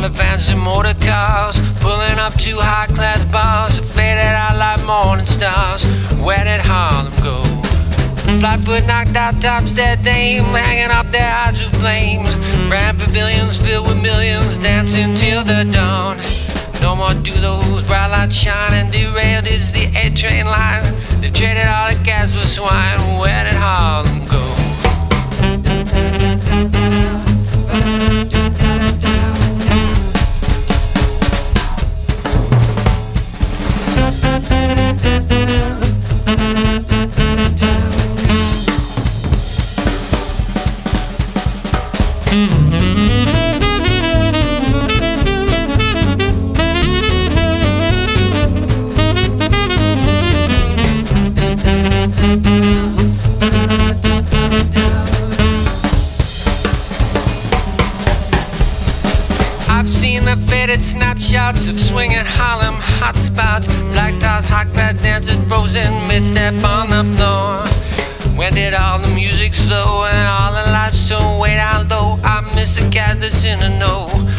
the vans and motor cars, pulling up to high-class bars that faded out like morning stars. Where did Harlem go? Flatfoot knocked out tops, that dame, hanging up their eyes with flames. Brand pavilions filled with millions, dancing till the dawn. No more do those bright lights shine, and derailed is the A-train line. They traded all the gas for swine. Where did Harlem go? I've seen the faded snapshots of swinging Harlem hotspots, black tires, high-class dancers, frozen mid-step on the floor. When did all the music slow and all the lights turn way down low? I miss the cat that's in the know.